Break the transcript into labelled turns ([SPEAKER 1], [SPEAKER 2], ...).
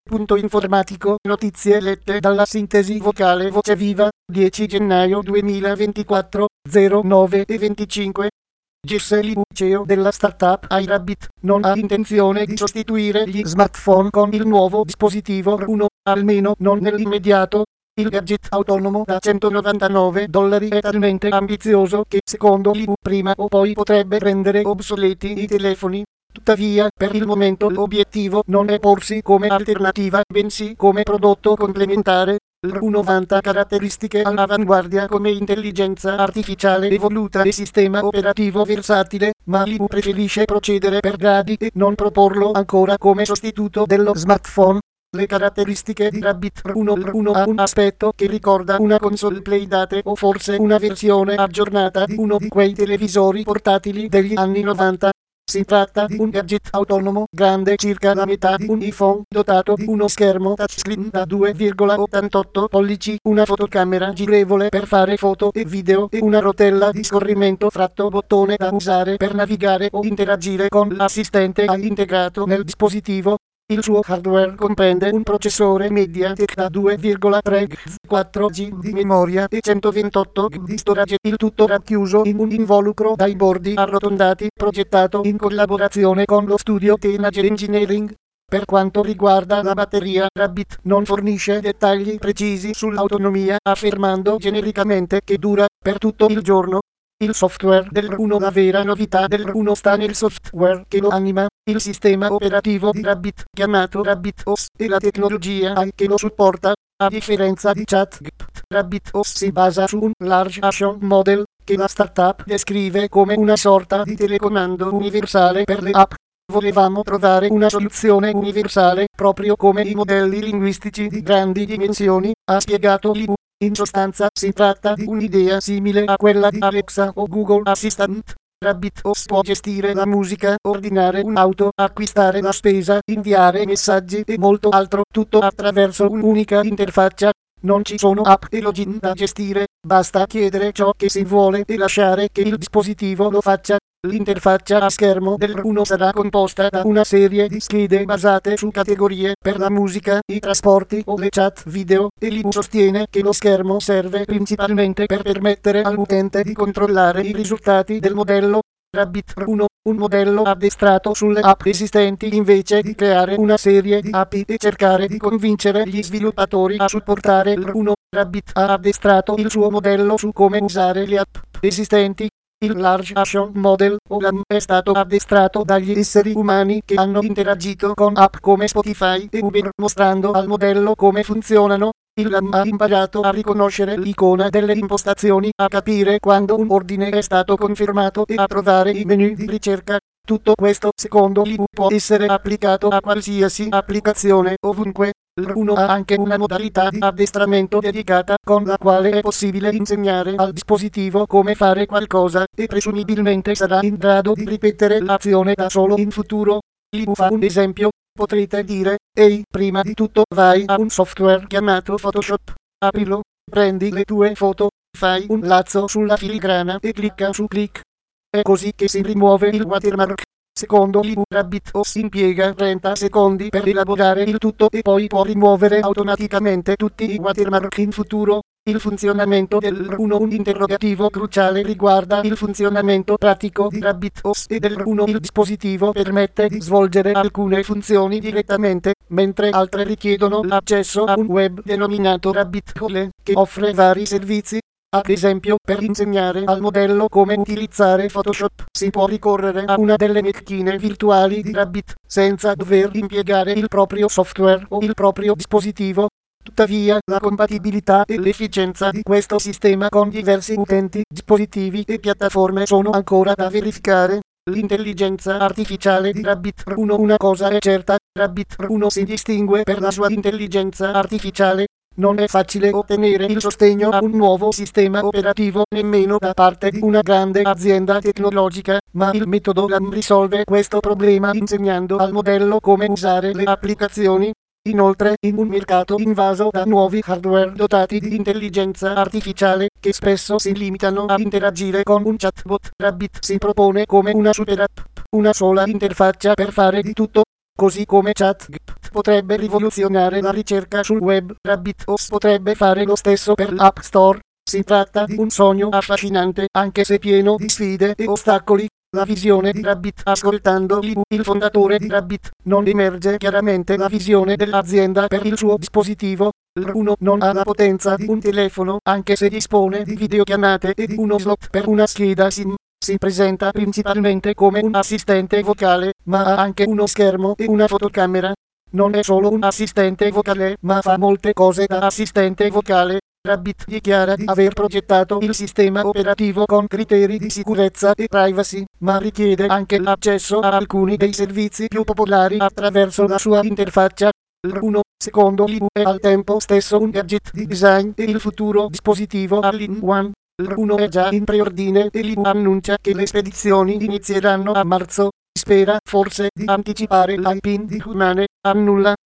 [SPEAKER 1] Punto informatico, notizie lette dalla sintesi vocale Voce Viva, 10 gennaio 2024, 09:25. Giselle CEO della startup iRabbit non ha intenzione di sostituire gli smartphone con il nuovo dispositivo R1, almeno non nell'immediato. Il gadget autonomo da $199 è talmente ambizioso che secondo l'IU prima o poi potrebbe rendere obsoleti i telefoni. Tuttavia, per il momento l'obiettivo non è porsi come alternativa, bensì come prodotto complementare. L'1 vanta caratteristiche all'avanguardia come intelligenza artificiale evoluta e sistema operativo versatile, ma l'IU preferisce procedere per gradi e non proporlo ancora come sostituto dello smartphone. Le caratteristiche di Rabbit R1 ha un aspetto che ricorda una console Playdate o forse una versione aggiornata di uno di quei televisori portatili degli anni 90. Si tratta di un gadget autonomo grande circa la metà di un iPhone, dotato di uno schermo touchscreen da 2,88 pollici, una fotocamera girevole per fare foto e video e una rotella di scorrimento fratto bottone da usare per navigare o interagire con l'assistente AI integrato nel dispositivo. Il suo hardware comprende un processore MediaTek da 2,3 GHz, 4 GB di memoria e 128 GB di storage, il tutto racchiuso in un involucro dai bordi arrotondati, progettato in collaborazione con lo studio Teenage Engineering. Per quanto riguarda la batteria, Rabbit non fornisce dettagli precisi sull'autonomia, affermando genericamente che dura per tutto il giorno. Il software del R1. La vera novità del R1 sta nel software che lo anima, il sistema operativo di Rabbit, chiamato RabbitOS, e la tecnologia AI che lo supporta. A differenza di ChatGPT, RabbitOS si basa su un Large Action Model, che la startup descrive come una sorta di telecomando universale per le app. Volevamo trovare una soluzione universale, proprio come i modelli linguistici di grandi dimensioni, ha spiegato l'IU. In sostanza si tratta di un'idea simile a quella di Alexa o Google Assistant. RabbitOS può gestire la musica, ordinare un'auto, acquistare la spesa, inviare messaggi e molto altro, tutto attraverso un'unica interfaccia. Non ci sono app e login da gestire, basta chiedere ciò che si vuole e lasciare che il dispositivo lo faccia. L'interfaccia a schermo del R1 sarà composta da una serie di schede basate su categorie per la musica, i trasporti o le chat video, e l'IU sostiene che lo schermo serve principalmente per permettere all'utente di controllare i risultati del modello. Rabbit R1, un modello addestrato sulle app esistenti invece di creare una serie di API e cercare di convincere gli sviluppatori a supportare l'1. Rabbit ha addestrato il suo modello su come usare le app esistenti. Il Large Action Model, o LAM, è stato addestrato dagli esseri umani che hanno interagito con app come Spotify e Uber, mostrando al modello come funzionano. Il LAM ha imparato a riconoscere l'icona delle impostazioni, a capire quando un ordine è stato confermato e a trovare i menu di ricerca. Tutto questo, secondo l'IU, può essere applicato a qualsiasi applicazione, ovunque. L'1 ha anche una modalità di addestramento dedicata, con la quale è possibile insegnare al dispositivo come fare qualcosa, e presumibilmente sarà in grado di ripetere l'azione da solo in futuro. L'IU fa un esempio. Potrete dire: ehi, prima di tutto vai a un software chiamato Photoshop, aprilo, prendi le tue foto, fai un lazzo sulla filigrana e clicca su click. È così che si rimuove il watermark. Secondo l'IU, RabbitOS impiega 30 secondi per elaborare il tutto e poi può rimuovere automaticamente tutti i watermark in futuro. Il funzionamento del R1. Un interrogativo cruciale riguarda il funzionamento pratico di RabbitOS e del R1. Il dispositivo permette di svolgere alcune funzioni direttamente, mentre altre richiedono l'accesso a un web denominato Rabbit-Hole, che offre vari servizi. Ad esempio, per insegnare al modello come utilizzare Photoshop, si può ricorrere a una delle macchine virtuali di Rabbit, senza dover impiegare il proprio software o il proprio dispositivo. Tuttavia, la compatibilità e l'efficienza di questo sistema con diversi utenti, dispositivi e piattaforme sono ancora da verificare. L'intelligenza artificiale di Rabbit R1. Una cosa è certa, Rabbit R1 si distingue per la sua intelligenza artificiale. Non è facile ottenere il sostegno a un nuovo sistema operativo nemmeno da parte di una grande azienda tecnologica, ma il metodo LAM risolve questo problema insegnando al modello come usare le applicazioni. Inoltre, in un mercato invaso da nuovi hardware dotati di intelligenza artificiale, che spesso si limitano a interagire con un chatbot, Rabbit si propone come una super app, una sola interfaccia per fare di tutto. Così come ChatGPT potrebbe rivoluzionare la ricerca sul web. RabbitOS potrebbe fare lo stesso per l'App Store. Si tratta di un sogno affascinante, anche se pieno di sfide e ostacoli. La visione di Rabbit. Ascoltando il fondatore di Rabbit, non emerge chiaramente la visione dell'azienda per il suo dispositivo. L'1 non ha la potenza di un telefono, anche se dispone di videochiamate e di uno slot per una scheda SIM. Si presenta principalmente come un assistente vocale, ma ha anche uno schermo e una fotocamera. Non è solo un assistente vocale, ma fa molte cose da assistente vocale. Rabbit dichiara di aver progettato il sistema operativo con criteri di sicurezza e privacy, ma richiede anche l'accesso a alcuni dei servizi più popolari attraverso la sua interfaccia. L'1, secondo l'IU, è al tempo stesso un gadget di design e il futuro dispositivo all-in-one. L'1 è già in preordine e l'IU annuncia che le spedizioni inizieranno a marzo. Spera forse di anticipare l'hype di Humane. Annulla